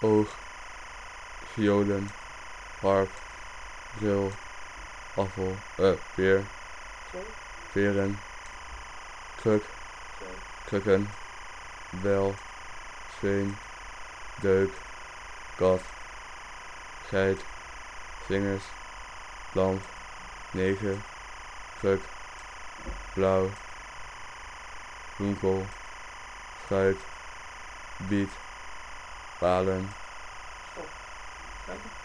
oog, violen, harp, bril, appel, peer, peren, kruk, krukken, bel, zween, deuk, kat, geit, vingers, lamp, neger, kruk, blauw, bloemkool, fruit, biet, palen.